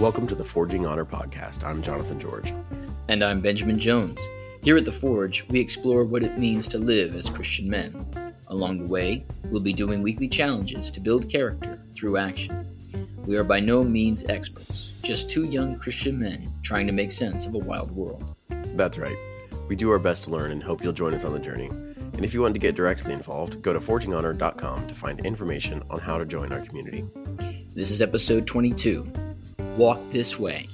Welcome to the Forging Honor podcast. I'm Jonathan George. And I'm Benjamin Jones. Here at The Forge, we explore what it means to live as Christian men. Along the way, we'll be doing weekly challenges to build character through action. We are by no means experts, just two young Christian men trying to make sense of a wild world. That's right. We do our best to learn and hope you'll join us on the journey. And if you want to get directly involved, go to forginghonor.com to find information on how to join our community. This is episode 22, Walk This Way.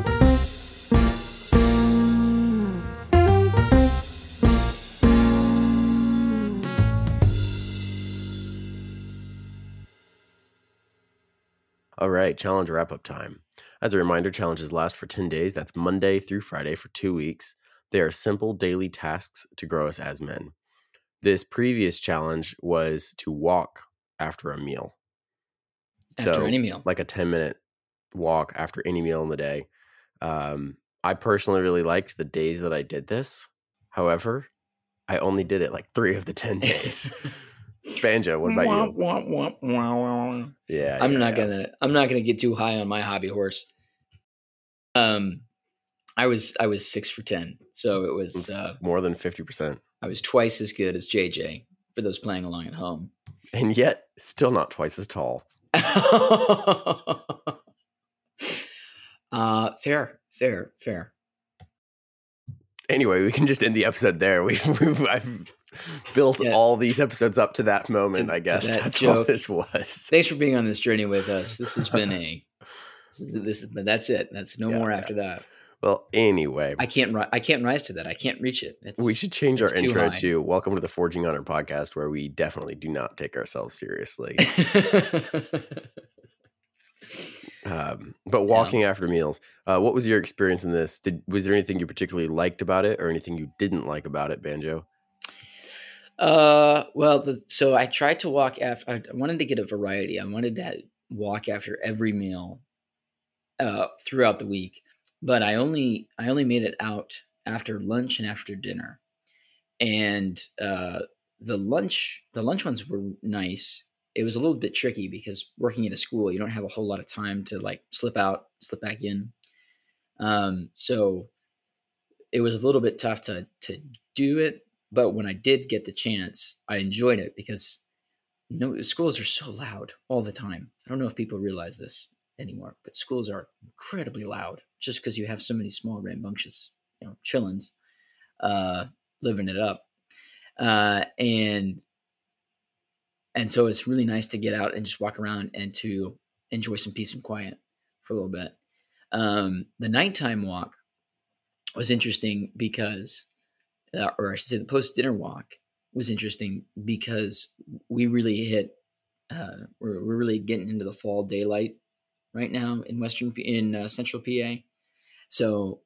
All right, challenge wrap-up time. As a reminder, challenges last for 10 days. That's Monday through Friday for 2 weeks. They are simple daily tasks to grow us as men. This previous challenge was to walk after a meal. After any meal. Like a 10-minute walk after any meal in the day. I personally really liked the days that I did this. However, I only did it like 3 of the 10 days. Banjo, what about you? Yeah, I'm not gonna get too high on my hobby horse. I was 6 for 10, so it was more than 50%. I was twice as good as JJ for those playing along at home, and yet still not twice as tall. Fair. Anyway, we can just end the episode there. I've built all these episodes up to that moment. I guess that's all this was. Thanks for being on this journey with us. This has been that's it. That's no more after that. Well, anyway, I can't rise to that. I can't reach it. We should change our intro to "Welcome to the Forging Honor podcast," where we definitely do not take ourselves seriously. But walking after meals, what was your experience in this? Was there anything you particularly liked about it, or anything you didn't like about it, Banjo? So I tried to walk after. I wanted to get a variety. I wanted to walk after every meal throughout the week, but I only made it out after lunch and after dinner. And the lunch ones were nice. It was a little bit tricky because working at a school, you don't have a whole lot of time to like slip out, slip back in. So it was a little bit tough to do it. But when I did get the chance, I enjoyed it because schools are so loud all the time. I don't know if people realize this anymore, but schools are incredibly loud just because you have so many small, rambunctious, chillins living it up. And so it's really nice to get out and just walk around and to enjoy some peace and quiet for a little bit. The nighttime walk was interesting because, or I should say the post-dinner walk was interesting because we really hit, we're really getting into the fall daylight right now in central PA. So,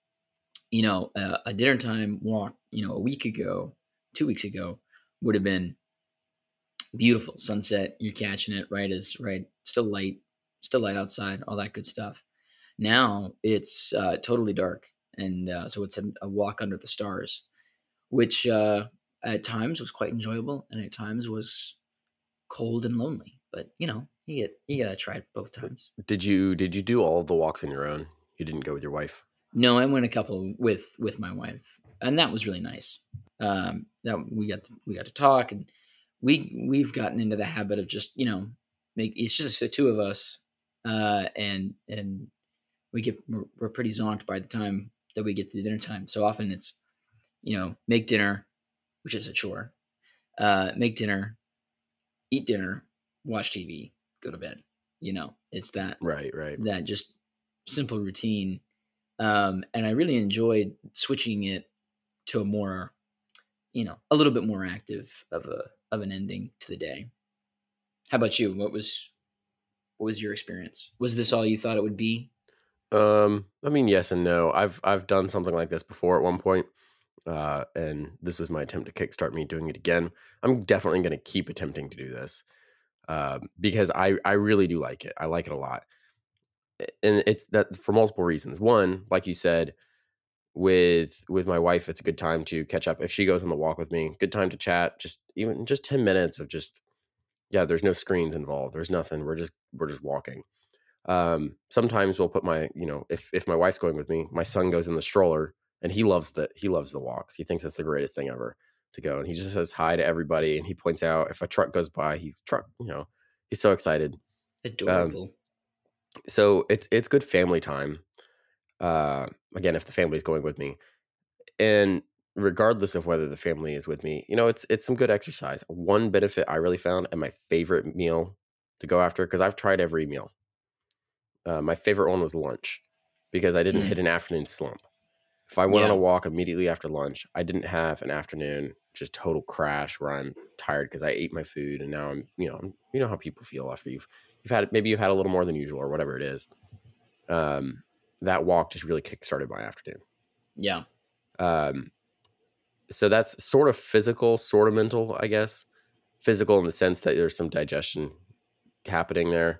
a dinner time walk, a week ago, 2 weeks ago would have been beautiful sunset. You're catching it right, still light outside, all that good stuff. Now it's totally dark. And so it's a walk under the stars, which at times was quite enjoyable and at times was cold and lonely. But, you got to try it both times. Did you do all of the walks on your own? You didn't go with your wife? No, I went a couple with my wife, and that was really nice. That we got to talk, and we've gotten into the habit of just, it's just the two of us, and we're pretty zonked by the time that we get to dinner time. So often it's, make dinner, which is a chore, make dinner, eat dinner, watch TV, go to bed. It's that, right. That just simple routine. And I really enjoyed switching it to a more, a little bit more active of an ending to the day. How about you? What was your experience? Was this all you thought it would be? Yes and no. I've done something like this before at one point, and this was my attempt to kickstart me doing it again. I'm definitely going to keep attempting to do this, because I really do like it. I like it a lot, and it's that for multiple reasons. One, like you said, with my wife, it's a good time to catch up. If she goes on the walk with me, good time to chat. Just 10 minutes of just, there's no screens involved. There's nothing. We're just walking. Sometimes we'll put if my wife's going with me, my son goes in the stroller, and he loves the walks. He thinks it's the greatest thing ever to go, and he just says hi to everybody, and he points out if a truck goes by, he's so excited. Adorable. So it's good family time. Again, if the family's going with me, and regardless of whether the family is with me, it's some good exercise. One benefit I really found, and my favorite meal to go after, because I've tried every meal. My favorite one was lunch, because I didn't hit an afternoon slump. If I went on a walk immediately after lunch, I didn't have an afternoon just total crash where I'm tired because I ate my food, and now I'm how people feel after you've had a little more than usual or whatever it is. That walk just really kickstarted my afternoon. Yeah. So that's sort of physical, sort of mental, I guess. Physical in the sense that there's some digestion happening there.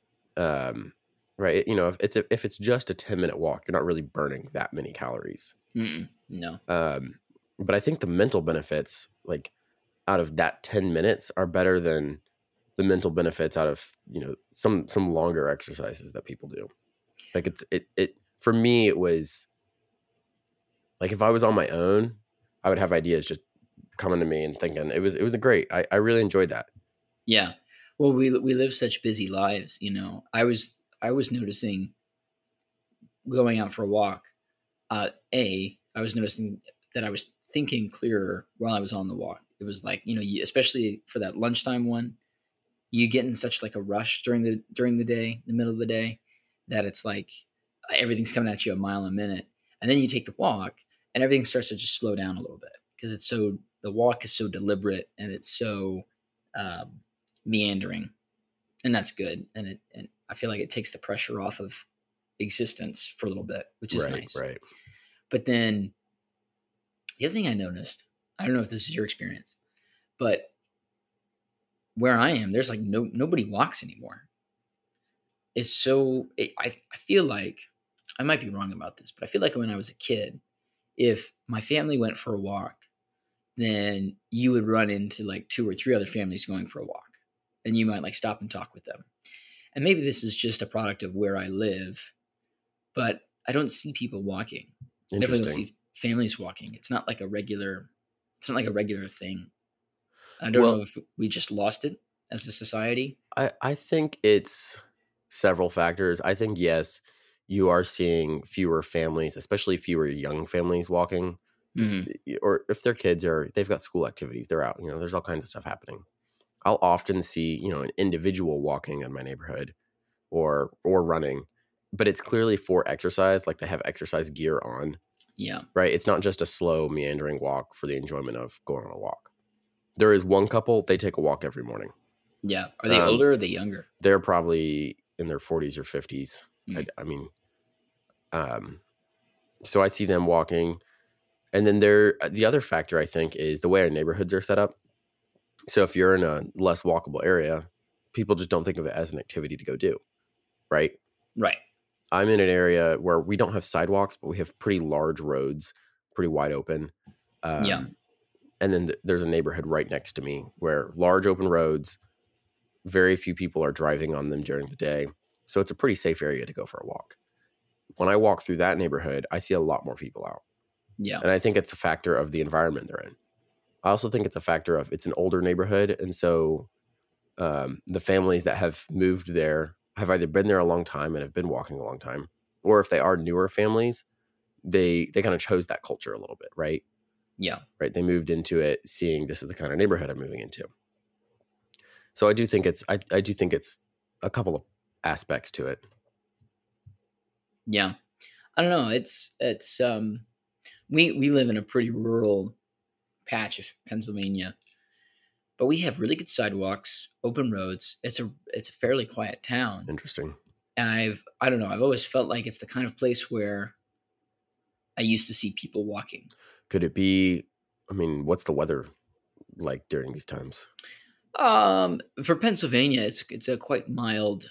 Right. If it's just a 10-minute walk, you're not really burning that many calories. No. But I think the mental benefits, like out of that 10 minutes, are better than the mental benefits out of, some longer exercises that people do. Like it for me, it was like, if I was on my own, I would have ideas just coming to me and thinking. It was a great. I really enjoyed that. Yeah. Well, we live such busy lives, I was noticing going out for a walk. I was noticing that I was thinking clearer while I was on the walk. It was like, especially for that lunchtime one, you get in such like a rush during the day, the middle of the day, that it's like everything's coming at you a mile a minute. And then you take the walk and everything starts to just slow down a little bit, because the walk is so deliberate, and it's so meandering, and that's good. And I feel like it takes the pressure off of existence for a little bit, which is nice. Right. But then the other thing I noticed, I don't know if this is your experience, but where I am, there's like nobody walks anymore. It's so I feel like, I might be wrong about this, but I feel like when I was a kid, if my family went for a walk, then you would run into like 2 or 3 other families going for a walk, and you might like stop and talk with them. And maybe this is just a product of where I live, but I don't see people walking. I definitely don't see families walking. It's not like a regular thing. I don't know if we just lost it as a society. I think it's several factors. I think, yes, you are seeing fewer families, especially fewer young families walking. Or if their kids they've got school activities, they're out, there's all kinds of stuff happening. I'll often see, an individual walking in my neighborhood or running, but it's clearly for exercise. Like, they have exercise gear on. Yeah. Right. It's not just a slow meandering walk for the enjoyment of going on a walk. There is one couple, they take a walk every morning. Yeah. Are they older or are they younger? They're probably in their 40s or 50s. So I see them walking. And then the other factor, I think, is the way our neighborhoods are set up. So if you're in a less walkable area, people just don't think of it as an activity to go do. Right. Right. I'm in an area where we don't have sidewalks, but we have pretty large roads, pretty wide open. Yeah. And then there's a neighborhood right next to me where large open roads, very few people are driving on them during the day. So it's a pretty safe area to go for a walk. When I walk through that neighborhood, I see a lot more people out. Yeah. And I think it's a factor of the environment they're in. I also think it's a factor of it's an older neighborhood. And so the families that have moved there have either been there a long time and have been walking a long time, or if they are newer families, they kind of chose that culture a little bit, right? Yeah. Right. They moved into it seeing this is the kind of neighborhood I'm moving into. So I do think it's a couple of aspects to it. Yeah. I don't know. It's we live in a pretty rural patch of Pennsylvania, but we have really good sidewalks, open roads. It's a fairly quiet town. Interesting. And I don't know, I've always felt like it's the kind of place where I used to see people walking. Could it be, what's the weather like during these times? For Pennsylvania, it's a quite mild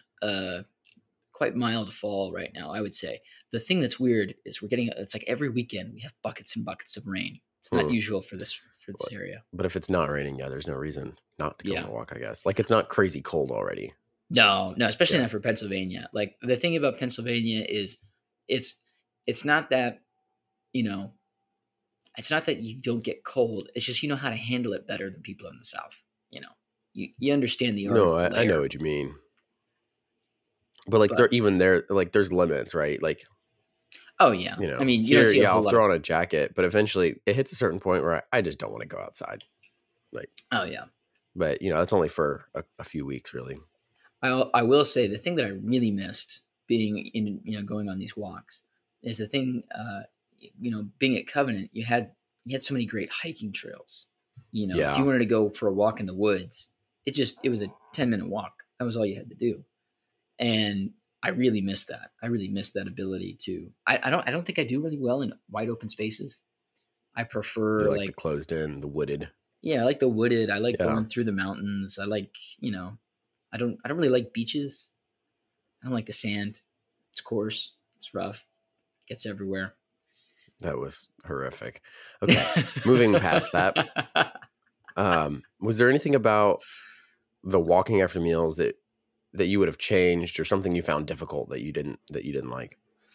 fall right now, I would say. The thing that's weird is it's like every weekend we have buckets and buckets of rain. It's not usual for this area. But if it's not raining, there's no reason not to go on a walk, I guess. Like, it's not crazy cold already. No, no, especially Yeah. not for Pennsylvania. Like the thing about Pennsylvania is it's it's not that, you know, it's not that you don't get cold. It's just you know how to handle it better than people in the South. You know, you understand the art No, of the I know layer. what you mean. But like But even there, like there's limits, right? Like, oh yeah, I mean you don't here, see a yeah, I'll whole lot of. throw on a jacket, but eventually it hits a certain point where I just don't want to go outside. Like, Oh yeah, but that's only for a few weeks, really. I will say the thing that I really missed being in going on these walks is the thing. Being at Covenant, you had so many great hiking trails. If you Yeah, wanted to go for a walk in the woods, it was a 10-minute walk. That was all you had to do. And I really miss that. I really miss that ability to. I don't think I do really well in wide open spaces. I you prefer like the like, closed in, the wooded. yeah, I like the wooded. I like Yeah, going through the mountains. I like, I don't really like beaches. I don't like the sand. It's coarse. It's rough. Gets everywhere. that was horrific. Okay, moving past that. Was there anything about the walking after meals that you would have changed, or something you found difficult that you didn't like?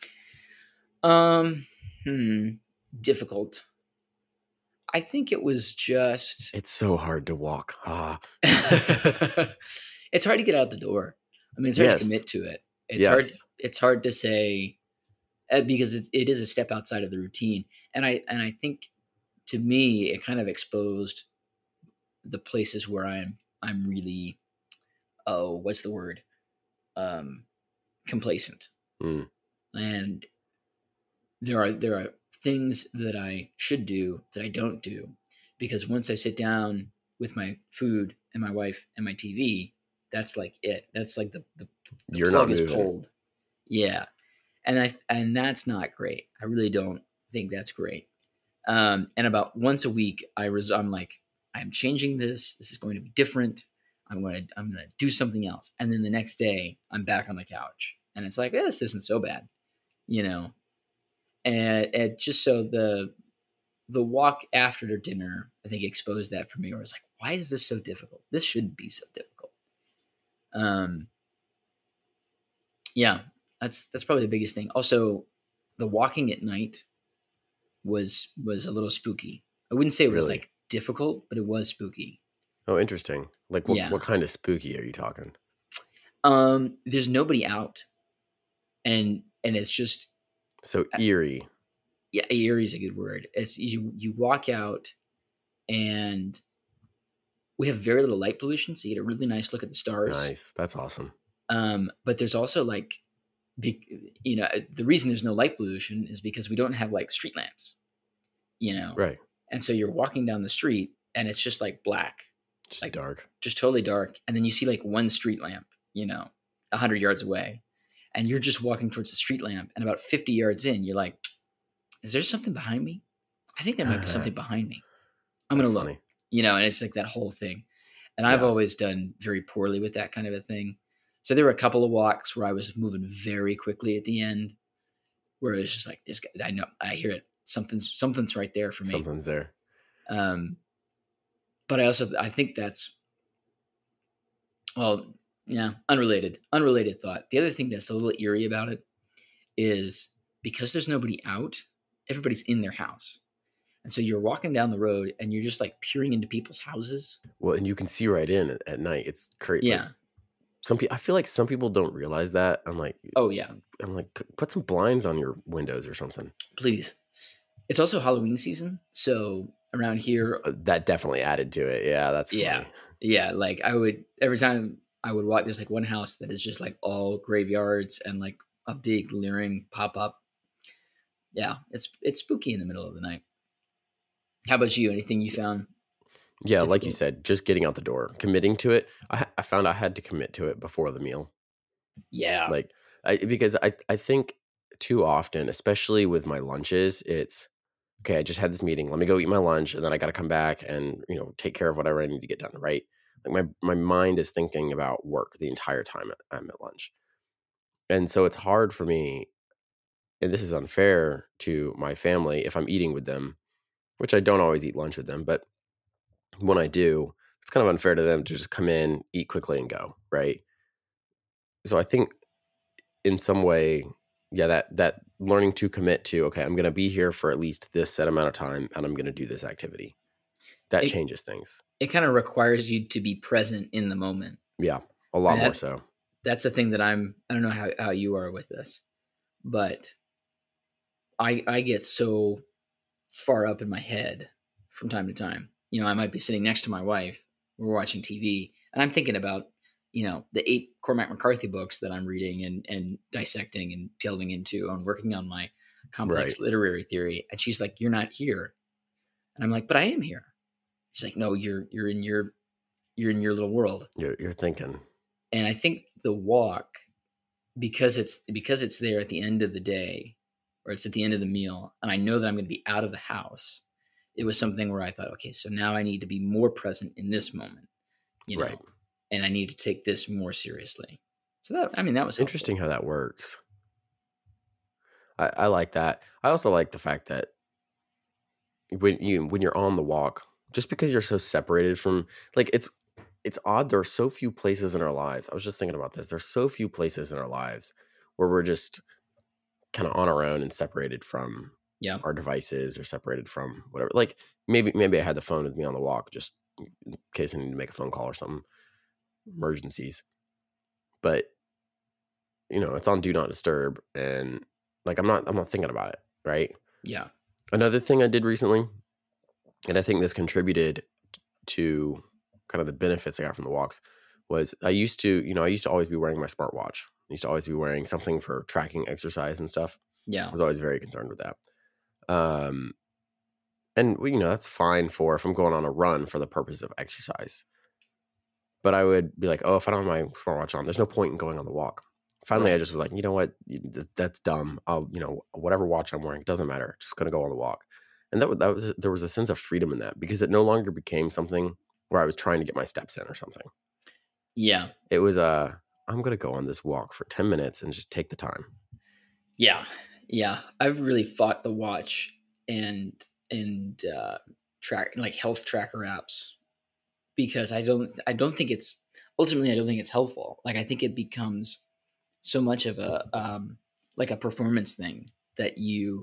um, hmm, difficult. I think it was just. It's so hard to walk. Ah, It's hard to get out the door. I mean, it's hard to yes, commit to it. It's hard. yes. It's hard to say because it is a step outside of the routine, and I think to me it kind of exposed the places where I'm really, oh, what's the word, um complacent. Mm, And there are things that I should do that I don't do, because once I sit down with my food and my wife and my TV, that's like it. That's like the you're not plug is moving. pulled. Yeah, and that's not great. I really don't think that's great. And about once a week, I'm like, I'm changing this. This is going to be different. I'm gonna do something else. And then the next day, I'm back on the couch, and it's like, this isn't so bad, you know. And just so the walk after dinner, I think exposed that for me. Where I was like, why is this so difficult? This shouldn't be so difficult. Um, yeah, that's probably the biggest thing. Also, the walking at night was a little spooky. I wouldn't say it was Really? like difficult, but it was spooky. Oh, interesting. Like what Yeah. kind of spooky are you talking? There's nobody out, and it's just, So eerie. yeah, eerie is a good word. It's you walk out, and we have very little light pollution, so you get a really nice look at the stars. Nice. That's awesome. But there's also like, the reason there's no light pollution is because we don't have like street lamps, you know, Right. and so you're walking down the street and it's just like black, Just like dark. just totally dark, and then you see like one street lamp, 100 yards away, and you're just walking towards the street lamp, and about 50 yards in, you're like, is there something behind me? I think there might be something behind me. I'm That's gonna look, funny. and it's like that whole thing. And I've Yeah. always done very poorly with that kind of a thing. So there were a couple of walks where I was moving very quickly at the end, where it was just like, this guy, I know, I hear it. Something's right there for me. Something's there. Um, but I think that's, well, yeah, unrelated thought. The other thing that's a little eerie about it is because there's nobody out, everybody's in their house. And so you're walking down the road and you're just like peering into people's houses. Well, and you can see right in at night. It's crazy. Like Yeah. some people, I feel like some people don't realize that. Oh yeah. Put some blinds on your windows or something. Please. It's also Halloween season, so around here, That definitely added to it. Yeah, that's yeah, funny. yeah. Like every time I would walk, there's like one house that is just like all graveyards and like a big leering pop up. Yeah, it's spooky in the middle of the night. How about you? Anything you found Yeah, like you difficult? said, just getting out the door, committing to it. I found I had to commit to it before the meal. Yeah, Like, because I think too often, especially with my lunches, it's okay. I just had this meeting. Let me go eat my lunch, and then I got to come back and take care of whatever I need to get done. Right? Like my mind is thinking about work the entire time I'm at lunch, and so it's hard for me. And this is unfair to my family if I'm eating with them, which I don't always eat lunch with them, but when I do, it's kind of unfair to them to just come in, eat quickly, and go. Right? so I think in some way, yeah, that learning to commit to, okay, I'm going to be here for at least this set amount of time and I'm going to do this activity. That It changes things. it kind of requires you to be present in the moment. Yeah, a I lot mean, more so. that's the thing that I don't know how you are with this, but I get so far up in my head from time to time. I might be sitting next to my wife, we're watching TV, and I'm thinking about, the 8 Cormac McCarthy books that I'm reading and dissecting and delving into and working on my Right. complex literary theory. And she's like, "You're not here." And I'm like, "But I am here." She's like, "No, you're in your little world." You're thinking. And I think the walk, because it's there at the end of the day, or it's at the end of the meal, and I know that I'm going to be out of the house. It was something where I thought, okay, so now I need to be more present in this moment, Right. and I need to take this more seriously. So that was helpful. Interesting how that works. I like that. I also like the fact that when you're on the walk, just because you're so separated from, like, it's odd. There are so few places in our lives. I was just thinking about this. There's so few places in our lives where we're just kind of on our own and separated from Yeah. our devices or separated from whatever. Like maybe I had the phone with me on the walk just in case I need to make a phone call or something, emergencies. But it's on do not disturb, and like I'm not thinking about it, right? Yeah. Another thing I did recently, and I think this contributed to kind of the benefits I got from the walks, was I used to always be wearing my smartwatch. I used to always be wearing something for tracking exercise and stuff. Yeah. I was always very concerned with that. Um, and that's fine for if I'm going on a run for the purpose of exercise. But I would be like, oh, if I don't have my smartwatch on, there's no point in going on the walk. Finally, I Right. just was like, you know what, that's dumb. I'll, whatever watch I'm wearing, doesn't matter. Just gonna go on the walk. And there was a sense of freedom in that because it no longer became something where I was trying to get my steps in or something. Yeah. It was I'm gonna go on this walk for 10 minutes and just take the time. Yeah. Yeah. I've really fought the watch and track, like, health tracker apps, because I don't think it's ultimately, I don't think it's helpful. Like, I think it becomes so much of a like a performance thing that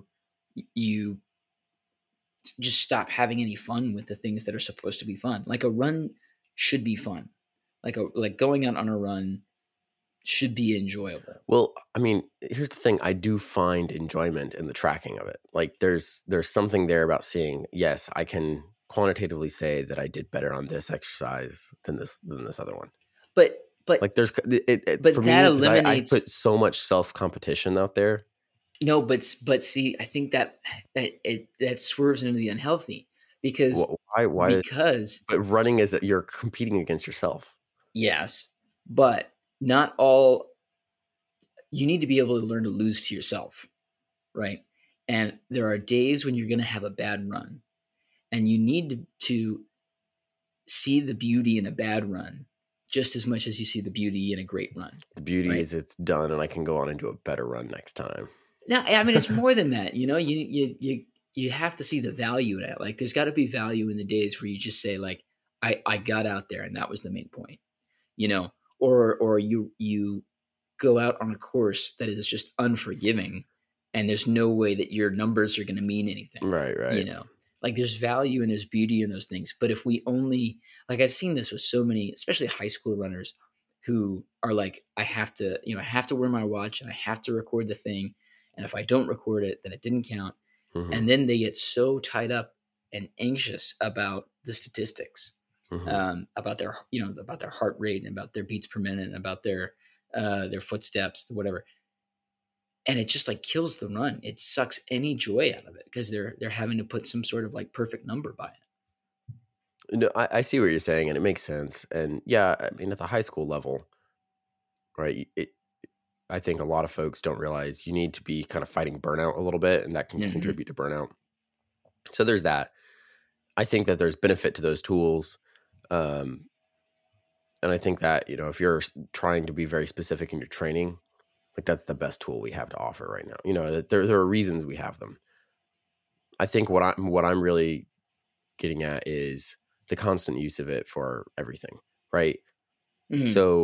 you just stop having any fun with the things that are supposed to be fun. Like, a run should be fun. Like going out on a run should be enjoyable. Well, I mean, here's the thing. I do find enjoyment in the tracking of it. Like there's something there about seeing, yes, I can quantitatively say that I did better on this exercise than this other one. But but Like there's it but for that me because I've eliminates put so much self competition out there. no, but see, I think that swerves into the unhealthy, because Why? because But running is that you're competing against yourself. yes, but not all. You need to be able to learn to lose to yourself, right? And there are days when you're going to have a bad run, and you need to see the beauty in a bad run just as much as you see the beauty in a great run, The beauty right? is it's done, and I can go on and do a better run next time. Now, I mean, it's more than that. You have to see the value in it. Like, there's got to be value in the days where you just say, like, I got out there and that was the main point, or you go out on a course that is just unforgiving, and there's no way that your numbers are going to mean anything, Right, you right. know. Like, there's value and there's beauty in those things, but if we only, like, I've seen this with so many, especially high school runners, who are like, I have to wear my watch and I have to record the thing, and if I don't record it, then it didn't count. Hmm. And then they get so tied up and anxious about the statistics, Hmm. about their heart rate and about their beats per minute and about their footsteps, whatever. And it just, like, kills the run. It sucks any joy out of it because they're having to put some sort of, like, perfect number by it. No, I see what you're saying, and it makes sense. And yeah, I mean, at the high school level, right? I think a lot of folks don't realize you need to be kind of fighting burnout a little bit, and that can Hmm. contribute to burnout. So there's that. I think that there's benefit to those tools. Um, and I think that, if you're trying to be very specific in your training, like that's the best tool we have to offer right now. That there are reasons we have them. I think what I'm really getting at is the constant use of it for everything, right? Hmm. So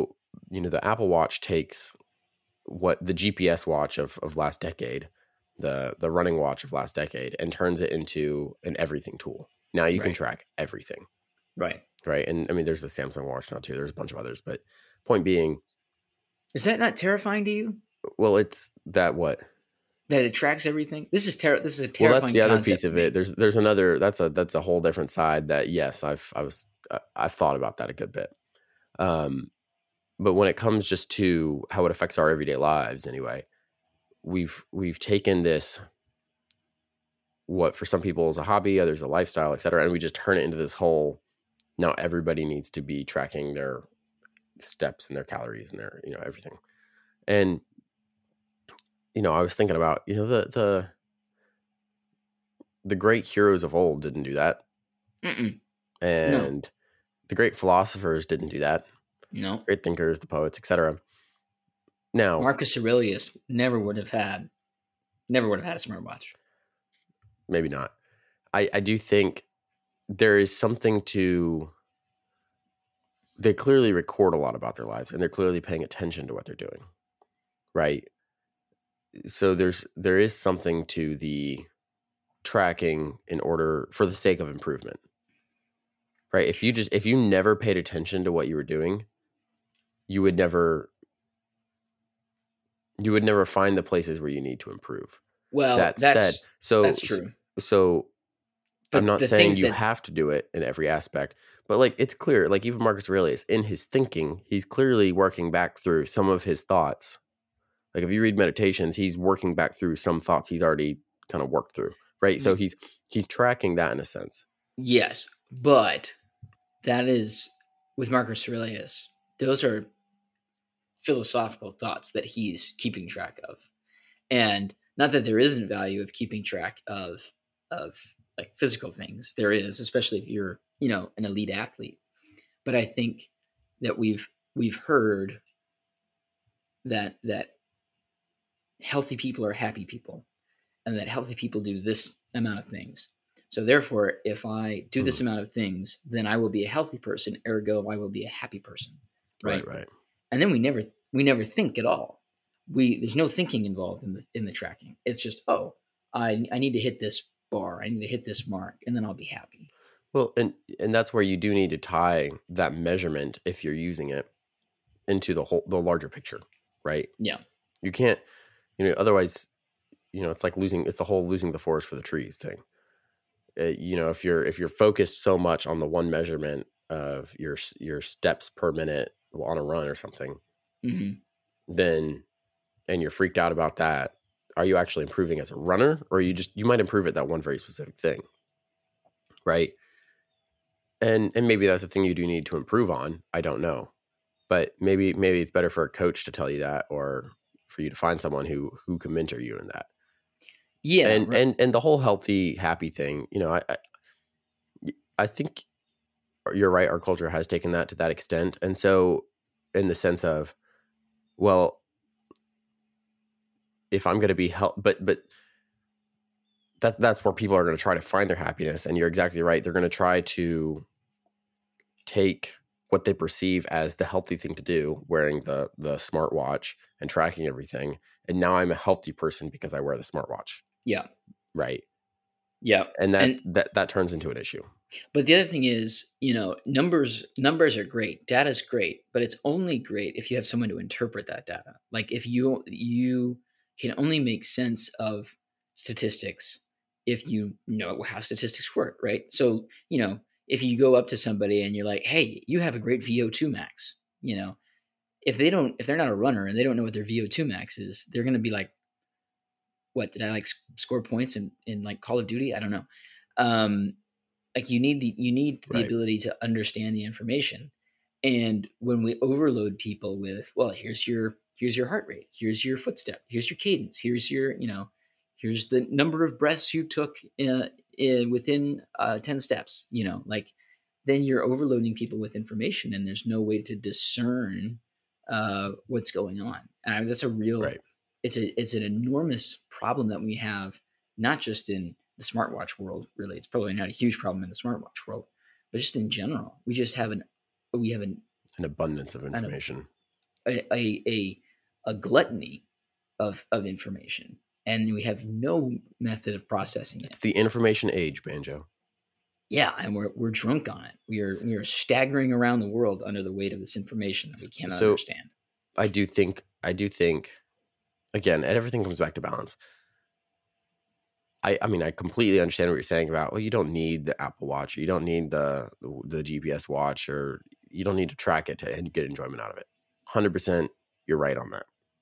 the Apple Watch takes what the GPS watch of last decade, the running watch of last decade, and turns it into an everything tool. Now you can Right. track everything. Right. Right. And I mean, there's the Samsung watch now too. There's a bunch of others, but point being, Is that not terrifying to you well, it's that what? that it tracks everything? This is This is a Well, that's terrifying the other concept piece to of me. it. There's another, that's a whole different side that, yes, I've thought about that a good bit. But when it comes just to how it affects our everyday lives anyway, we've taken this, what for some people is a hobby, others a lifestyle, et cetera, and we just turn it into this whole, now everybody needs to be tracking their steps and their calories and their, everything. And, I was thinking about, the great heroes of old didn't do that. Mm-mm. No. And the great philosophers didn't do that. No. Great thinkers, the poets, etc. Now, Marcus Aurelius never would have had a smartwatch. maybe not. I do think there is something to, they clearly record a lot about their lives and they're clearly paying attention to what they're doing. Right. So there is something to the tracking in order for the sake of improvement. Right. If you never paid attention to what you were doing, you would never find the places where you need to improve. Well, That said, that's true. So But I'm not the saying things you that have to do it in every aspect, but like it's clear, like even Marcus Aurelius in his thinking, he's clearly working back through some of his thoughts. Like if you read Meditations, he's working back through some thoughts he's already kind of worked through, right? So he's tracking that in a sense. yes, but that is with Marcus Aurelius. Those are philosophical thoughts that he's keeping track of. And not that there isn't value of keeping track of like physical things. There is, especially if you're, an elite athlete. But I think that we've heard that healthy people are happy people and that healthy people do this amount of things. So therefore, if I do this amount of things, then I will be a healthy person, ergo I will be a happy person. Right. Right. And then we never think at all. There's no thinking involved in the tracking. It's just, I need to hit this bar, I need to hit this mark, and then I'll be happy. Well, and that's where you do need to tie that measurement, if you're using it, into the larger picture, right? Yeah. You can't, otherwise, it's like it's the whole losing the forest for the trees thing. If you're focused so much on the one measurement of your steps per minute on a run or something, Mm-hmm. then, and you're freaked out about that, are you actually improving as a runner, or you might improve at that one very specific thing, right? And maybe that's the thing you do need to improve on. I don't know, but maybe it's better for a coach to tell you that, or for you to find someone who can mentor you in that. Yeah. And right. and the whole healthy, happy thing, I think you're right. Our culture has taken that to that extent. And so in the sense of, well, if I'm going to be but that's where people are going to try to find their happiness. And you're exactly right. They're going to try to take what they perceive as the healthy thing to do, wearing the smartwatch and tracking everything. And now I'm a healthy person because I wear the smartwatch. Yeah. Right. Yeah. And that turns into an issue. But the other thing is, numbers are great, data's great, but it's only great if you have someone to interpret that data. Like if you can only make sense of statistics if you know how statistics work, right? So, if you go up to somebody and you're like, "Hey, you have a great VO2 max," if they're not a runner and they don't know what their VO2 max is, they're going to be like, "What, did I like score points in like Call of Duty? I don't know." Like you need the Right. ability to understand the information. And when we overload people with, well, here's your heart rate, here's your footstep, here's your cadence, here's your, here's the number of breaths you took within 10 steps, like then you're overloading people with information and there's no way to discern what's going on. And that's a real, Right. it's an enormous problem that we have, not just in the smartwatch world, really. It's probably not a huge problem in the smartwatch world, but just in general, we just have an An abundance of information. a gluttony of information, and we have no method of processing It's it. the information age, Banjo. Yeah, and we're drunk on it. We are staggering around the world under the weight of this information that we cannot So understand. I do think again, and everything comes back to balance. I mean, I completely understand what you're saying about, well, you don't need the Apple Watch, or you don't need the GPS watch, or you don't need to track it and get enjoyment out of it. 100%, you're right on that.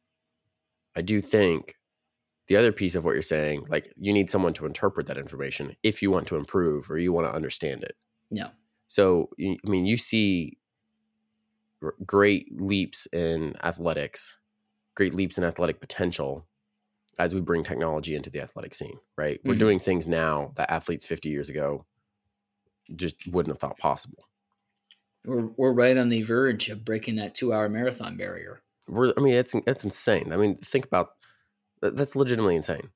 I do think the other piece of what you're saying, like, you need someone to interpret that information if you want to improve or you want to understand it. Yeah. So, I mean, you see great leaps in athletics, great leaps in athletic potential as we bring technology into the athletic scene, right? We're doing things now that athletes 50 years ago just wouldn't have thought possible. We're right on the verge of breaking that 2-hour marathon barrier. I mean, it's insane. I mean, think about that's legitimately insane.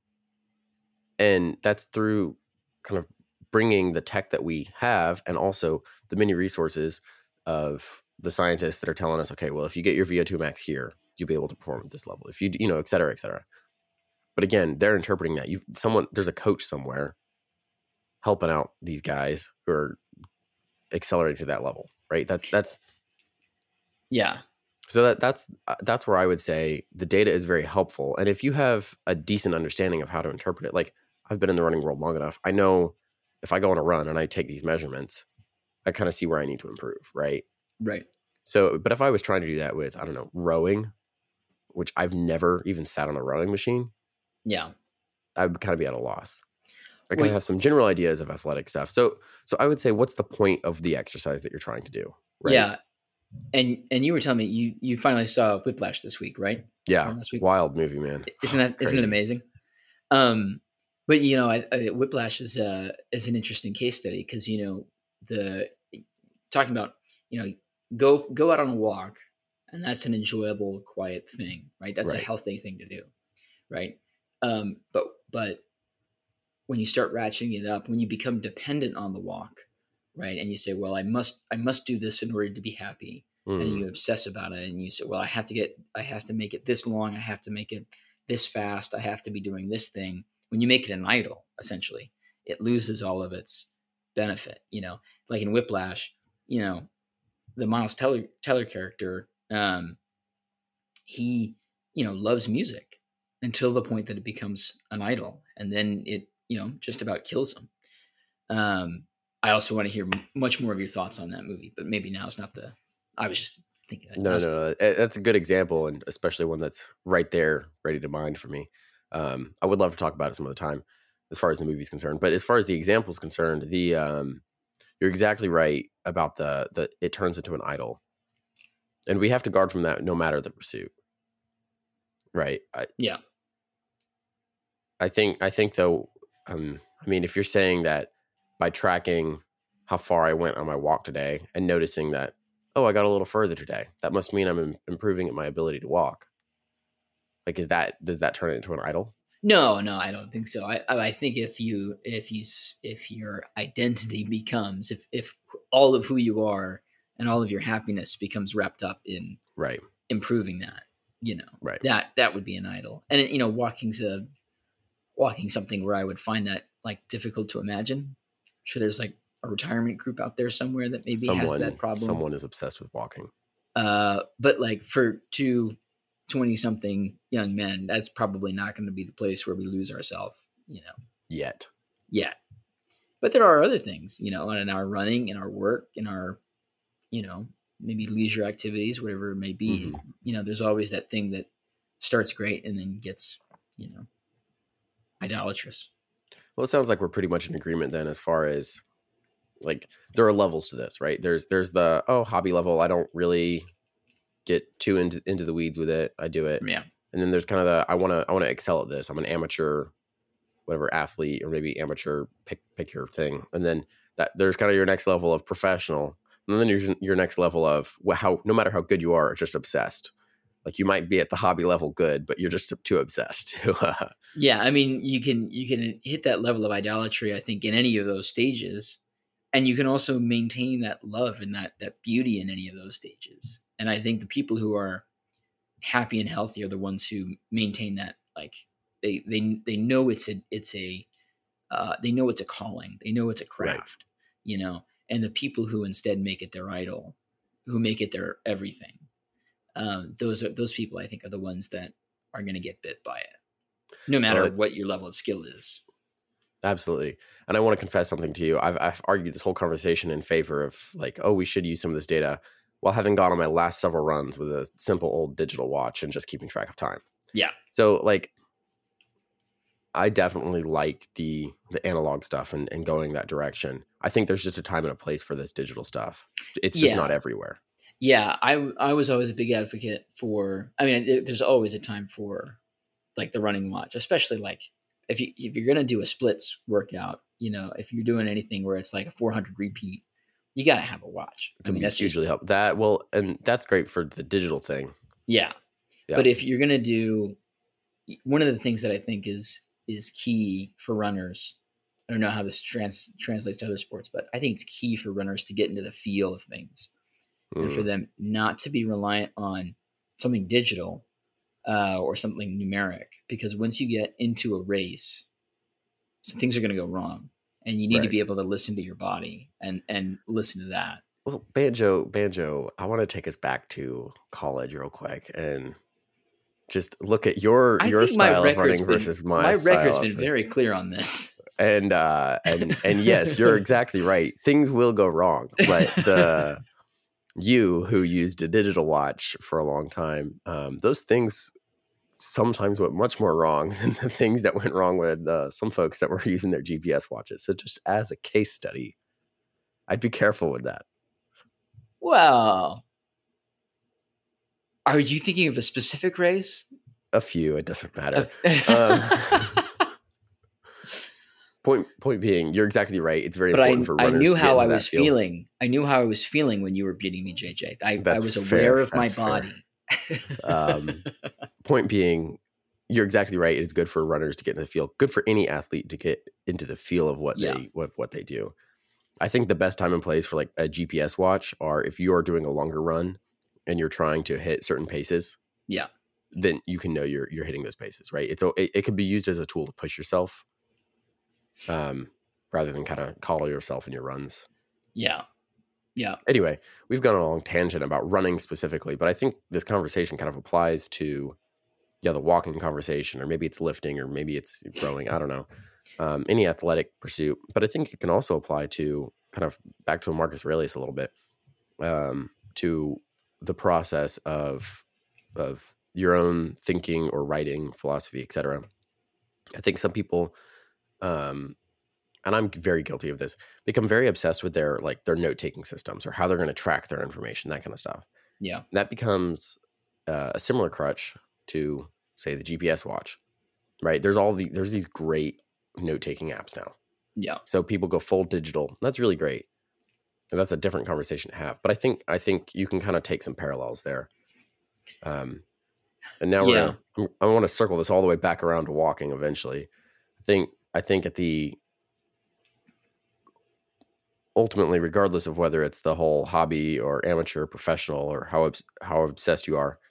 And that's through kind of bringing the tech that we have and also the many resources of the scientists that are telling us, okay, well, if you get your VO2 max here, you'll be able to perform at this level. If you know, et cetera, et cetera. But again, they're interpreting that. There's a coach somewhere helping out these guys who are accelerating to that level, right? That's Yeah. So that's where I would say the data is very helpful. And if you have a decent understanding of how to interpret it, like, I've been in the running world long enough, I know if I go on a run and I take these measurements, I kind of see where I need to improve, right? Right. So, but if I was trying to do that with, I don't know, rowing, which I've never even sat on a rowing machine, Yeah. I would kind of be at a loss. I kind of have some general ideas of athletic stuff. So I would say, what's the point of the exercise that you're trying to do? Right? Yeah. And you were telling me you finally saw Whiplash this week, right? Yeah. Last week? Wild movie, man. Isn't it amazing? But you know, Whiplash is an interesting case study because, you know, talking about, you know, go out on a walk, and that's an enjoyable, quiet thing, right? That's a healthy thing to do, right? But when you start ratcheting it up, when you become dependent on the walk, right, and you say, well, I must do this in order to be happy, and you obsess about it, and you say, well, I have to make it this long, I have to make it this fast, I have to be doing this thing. When you make it an idol, essentially, it loses all of its benefit. You know, like in Whiplash, you know, the Miles Teller character, he, you know, loves music until the point that it becomes an idol, and then it, you know, just about kills him. I also want to hear much more of your thoughts on that movie, but maybe now is not the. I was just thinking. No, that's a good example, and especially one that's right there, ready to mind for me. I would love to talk about it some other time, as far as the movie's concerned. But as far as the example is concerned, you're exactly right about the it turns into an idol, and we have to guard from that, no matter the pursuit. Right? Yeah. I think though. I mean, if you're saying that by tracking how far I went on my walk today and noticing that, oh, I got a little further today, that must mean I'm improving at my ability to walk. Like, does that turn it into an idol? No, I don't think so. I think if your identity becomes, if all of who you are and all of your happiness becomes wrapped up in improving that, you know, that would be an idol. And you know, walking something where I would find that like difficult to imagine. I'm sure there's like a retirement group out there somewhere that maybe has that problem. Someone is obsessed with walking. But like for 20-something young men, that's probably not going to be the place where we lose ourselves, you know. Yet. But there are other things, you know, in our running, in our work, in our, you know, maybe leisure activities, whatever it may be. Mm-hmm. You know, there's always that thing that starts great and then gets, you know, idolatrous. Well, it sounds like we're pretty much in agreement then, as far as like there are levels to this, right? There's the hobby level. I don't really get too into the weeds with it. I do it. Yeah. And then there's kind of the I want to excel at this. I'm an amateur, whatever, athlete, or maybe amateur, pick your thing. And then that there's kind of your next level of professional. And then your next level of how, no matter how good you are, just obsessed. Like, you might be at the hobby level good, but you're just too obsessed. Yeah, I mean, you can hit that level of idolatry, I think, in any of those stages, and you can also maintain that love and that beauty in any of those stages. And I think the people who are happy and healthy are the ones who maintain that. Like they know they know it's a calling. They know it's a Right. craft, you know. And the people who instead make it their idol, who make it their everything, those people I think are the ones that are going to get bit by it, no Well, matter what your level of skill is. absolutely. And I want to confess something to you. I've argued this whole conversation in favor of like, oh, we should use some of this data, while having gone on my last several runs with a simple old digital watch and just keeping track of time. Yeah, So like, I definitely like the analog stuff and going that direction. I think there's just a time and a place for this digital stuff. It's just not yeah, everywhere. yeah. I was always a big advocate for. I mean, there's always a time for like the running watch, especially like if you're gonna do a splits workout, you know, if you're doing anything where it's like a 400 repeat, you gotta have a watch. It I can mean, be that's just hugely helpful. That well, and that's great for the digital thing. yeah. Yeah. But if you're gonna do one of the things that I think is key for runners. I don't know how this translates to other sports, but I think it's key for runners to get into the feel of things and for Mm, them not to be reliant on something digital or something numeric. Because once you get into a race, some things are going to go wrong, and you need to right. be able to listen to your body and listen to that. Well, banjo. I want to take us back to college real quick and just look at I your think style of running versus my my style record's of been very clear on this. and yes, you're exactly right. Things will go wrong, but the you who used a digital watch for a long time, those things sometimes went much more wrong than the things that went wrong with some folks that were using their GPS watches. So just as a case study, I'd be careful with that. Well, are you thinking of a specific race? A few, it doesn't matter. Of- Um, point being, you're exactly right. It's very but important for I runners knew to get how I into was that field. feeling. I knew how I was feeling when you were beating me, JJ. I That's was fair. aware of my That's fair. body. Point being, you're exactly right. It's good for runners to get into the field. Good for any athlete to get into the feel of Yeah. what they do. I think the best time and place for like a GPS watch are if you are doing a longer run and you're trying to hit certain paces. Yeah. Then you can know you're hitting those paces, right? It could be used as a tool to push yourself, rather than kind of coddle yourself in your runs. Yeah. Yeah. Anyway, we've gone on a long tangent about running specifically, but I think this conversation kind of applies to the walking conversation, or maybe it's lifting, or maybe it's rowing. I don't know. Any athletic pursuit, but I think it can also apply to kind of back to Marcus Aurelius a little bit, to the process of your own thinking or writing, philosophy, etc. I think some people, and I'm very guilty of this, become very obsessed with their note taking systems or how they're going to track their information, that kind of stuff. Yeah. And that becomes a similar crutch to, say, the GPS watch, right? There's these great note taking apps now. Yeah. So people go full digital. That's really great. And that's a different conversation to have. But I think you can kind of take some parallels there. And now I want to circle this all the way back around to walking eventually. I think at the ultimately, regardless of whether it's the whole hobby or amateur, professional, or how obsessed you are,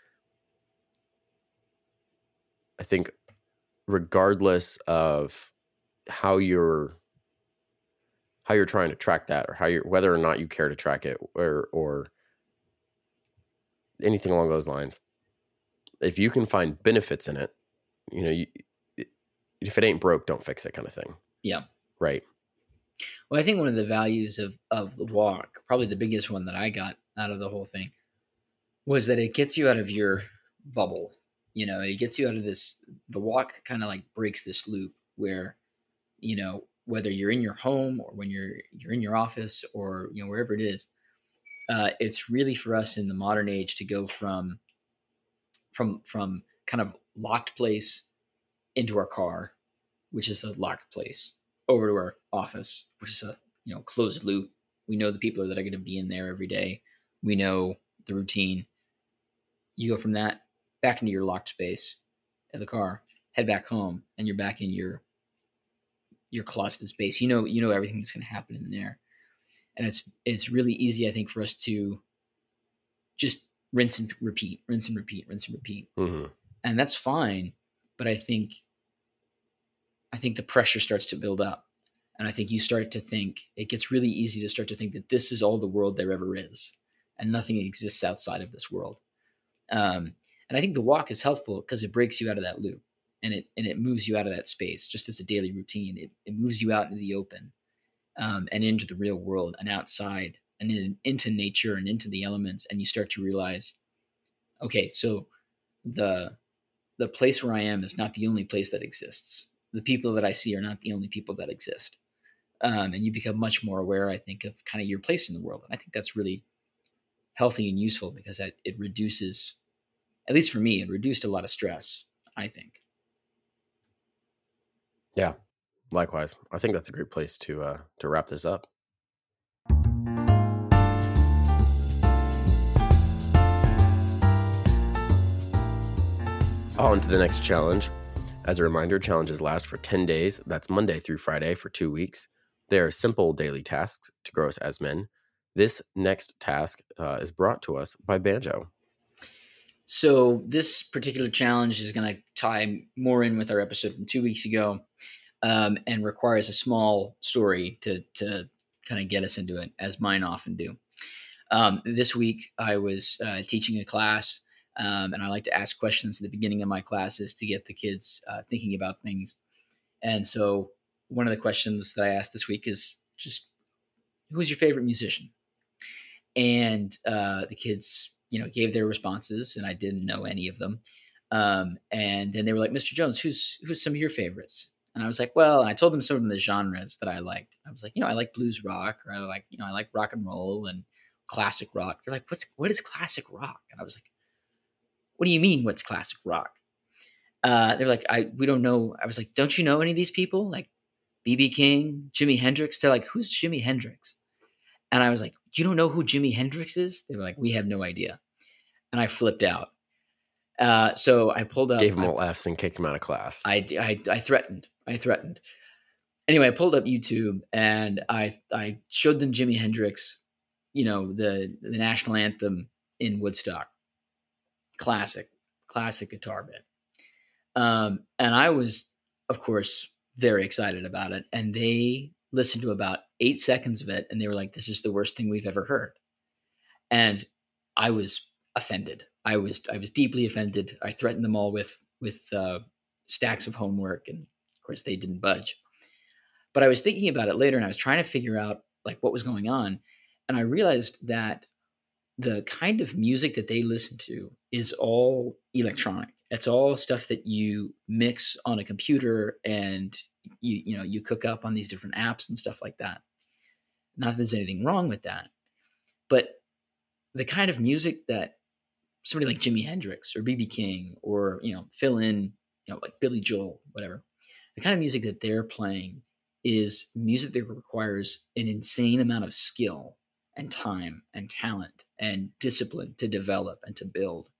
I think regardless of how you're trying to track that, or whether or not you care to track it, or anything along those lines, if you can find benefits in it, if it ain't broke, don't fix it, kind of thing. Yeah. Right. Well, I think one of the values of the walk, probably the biggest one that I got out of the whole thing, was that it gets you out of your bubble. You know, it gets you out of this. The walk kind of like breaks this loop where, you know, whether you're in your home or when you're in your office or wherever it is, it's really for us in the modern age to go from kind of locked place into our car, which is a locked place, over to our office, which is a closed loop. We know the people that are going to be in there every day. We know the routine. You go from that back into your locked space in the car, head back home, and you're back in your closeted space. You know everything that's going to happen in there, and it's really easy, I think, for us to just rinse and repeat, rinse and repeat, rinse and repeat. Hmm. And that's fine. But I think the pressure starts to build up. And I think you start to think it gets really easy to start to think that this is all the world there ever is, and nothing exists outside of this world. And I think the walk is helpful because it breaks you out of that loop, and it moves you out of that space just as a daily routine. It moves you out into the open, and into the real world and outside and into nature and into the elements, and you start to realize, okay, so the the place where I am is not the only place that exists. The people that I see are not the only people that exist. And you become much more aware, I think, of kind of your place in the world. And I think that's really healthy and useful because it reduces, at least for me, it reduced a lot of stress, I think. Yeah, likewise. I think that's a great place to wrap this up. On to the next challenge. As a reminder, challenges last for 10 days. That's Monday through Friday for 2 weeks. They are simple daily tasks to grow us as men. This next task is brought to us by Banjo. So this particular challenge is going to tie more in with our episode from 2 weeks ago, and requires a small story to kind of get us into it, as mine often do. This week, I was teaching a class, and I like to ask questions at the beginning of my classes to get the kids thinking about things. And so, one of the questions that I asked this week is just, "Who's your favorite musician?" And the kids, gave their responses, and I didn't know any of them. And then they were like, "Mr. Jones, who's some of your favorites?" And I was like, "Well," and I told them some of the genres that I liked. I was like, I like blues rock, or I like rock and roll and classic rock. They're like, what is classic rock?" And I was like, "What do you mean, what's classic rock?" They're like, we don't know. I was like, "Don't you know any of these people? Like BB King, Jimi Hendrix?" They're like, "Who's Jimi Hendrix?" And I was like, "You don't know who Jimi Hendrix is?" They were like, "We have no idea." And I flipped out. So I pulled up. Gave them all Fs and kicked them out of class. I threatened. I threatened. Anyway, I pulled up YouTube and I showed them Jimi Hendrix, the national anthem in Woodstock, classic guitar bit. And I was, of course, very excited about it. And they listened to about 8 seconds of it, and they were like, "This is the worst thing we've ever heard." And I was offended. I was deeply offended. I threatened them all with stacks of homework, and of course they didn't budge. But I was thinking about it later, and I was trying to figure out like what was going on, and I realized that the kind of music that they listen to is all electronic. It's all stuff that you mix on a computer, and you cook up on these different apps and stuff like that. Not that there's anything wrong with that, but the kind of music that somebody like Jimi Hendrix or BB King or fill in, like Billy Joel, whatever, the kind of music that they're playing is music that requires an insane amount of skill and time and talent and discipline to develop and to build.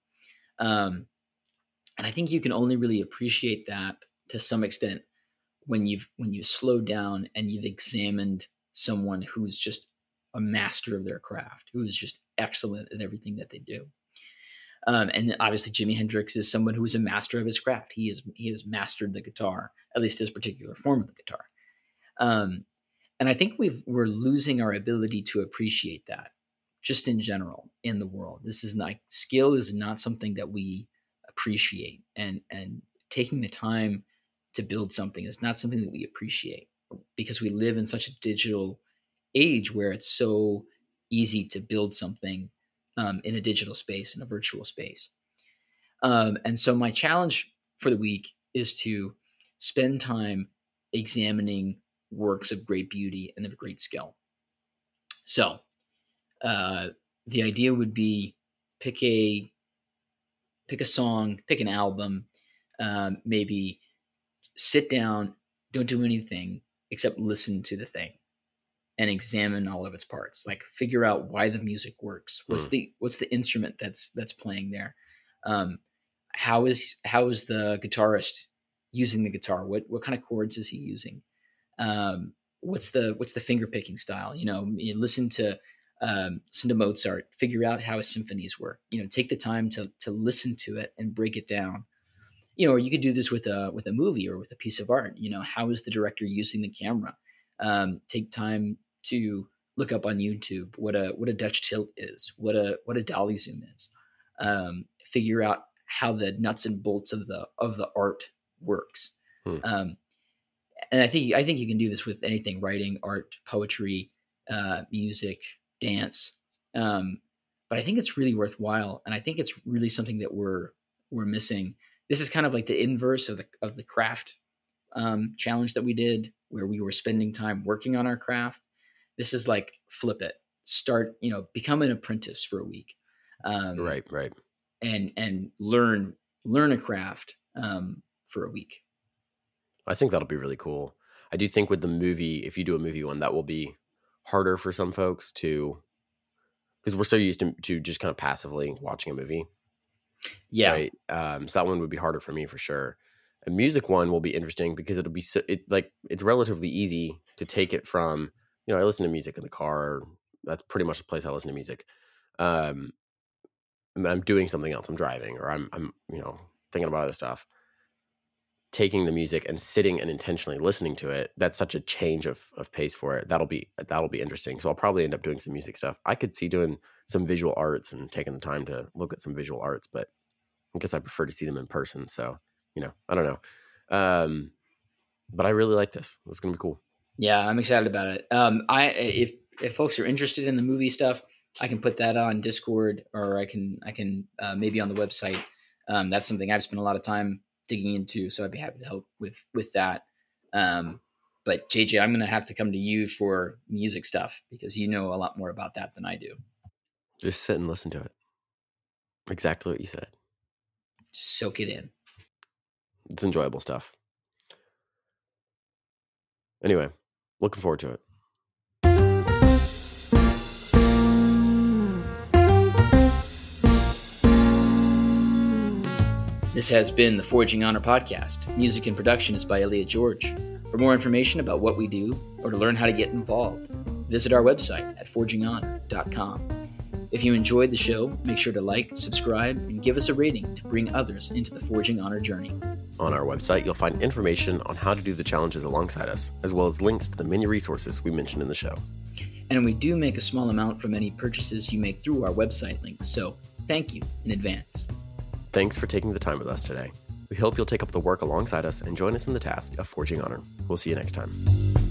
And I think you can only really appreciate that to some extent when you've slowed down and you've examined someone who's just a master of their craft, who is just excellent at everything that they do. And obviously, Jimi Hendrix is someone who is a master of his craft. He has mastered the guitar, at least his particular form of the guitar. And I think we're losing our ability to appreciate that, just in general in the world. This is not skill is not something that we appreciate, and taking the time to build something is not something that we appreciate because we live in such a digital age where it's so easy to build something in a digital space, in a virtual space. And so my challenge for the week is to spend time examining works of great beauty and of great skill. So uh, the idea would be pick a song, pick an album, maybe sit down, don't do anything except listen to the thing and examine all of its parts. Like figure out why the music works. What's the instrument that's playing there? How is the guitarist using the guitar? What kind of chords is he using? What's the finger picking style? You listen to listen to Mozart, figure out how his symphonies work. Take the time to listen to it and break it down. Or you could do this with a movie or with a piece of art. How is the director using the camera? Take time to look up on YouTube what a Dutch tilt is, what a dolly zoom is. Figure out how the nuts and bolts of the art works. And I think you can do this with anything: writing, art, poetry, music, dance. But I think it's really worthwhile, and I think it's really something that we're missing. This is kind of like the inverse of the craft challenge that we did, where we were spending time working on our craft. This is like flip it, start, become an apprentice for a week, Right. and learn a craft for a week. I think that'll be really cool. I do think with the movie, if you do a movie one, that will be harder for some folks because we're so used to just kind of passively watching a movie. Yeah. Right. So that one would be harder for me for sure. A music one will be interesting because it'll be it's relatively easy to take it from, I listen to music in the car. That's pretty much the place I listen to music. I'm doing something else. I'm driving, or I'm thinking about other stuff. Taking the music and sitting and intentionally listening to it, that's such a change of pace for it. That'll be interesting. So I'll probably end up doing some music stuff. I could see doing some visual arts and taking the time to look at some visual arts, but I guess I prefer to see them in person. So, I don't know. But I really like this. It's going to be cool. Yeah, I'm excited about it. If folks are interested in the movie stuff, I can put that on Discord, or I can maybe on the website. That's something I've spent a lot of time digging into, so I'd be happy to help with that. But JJ, I'm going to have to come to you for music stuff because you know a lot more about that than I do. Just sit and listen to it. Exactly what you said. Soak it in. It's enjoyable stuff. Anyway, looking forward to it. This has been the Forging Honor podcast. Music and production is by Elliot George. For more information about what we do or to learn how to get involved, visit our website at forginghonor.com. If you enjoyed the show, make sure to like, subscribe, and give us a rating to bring others into the Forging Honor journey. On our website, you'll find information on how to do the challenges alongside us, as well as links to the many resources we mentioned in the show. And we do make a small amount from any purchases you make through our website links, so thank you in advance. Thanks for taking the time with us today. We hope you'll take up the work alongside us and join us in the task of Forging Honor. We'll see you next time.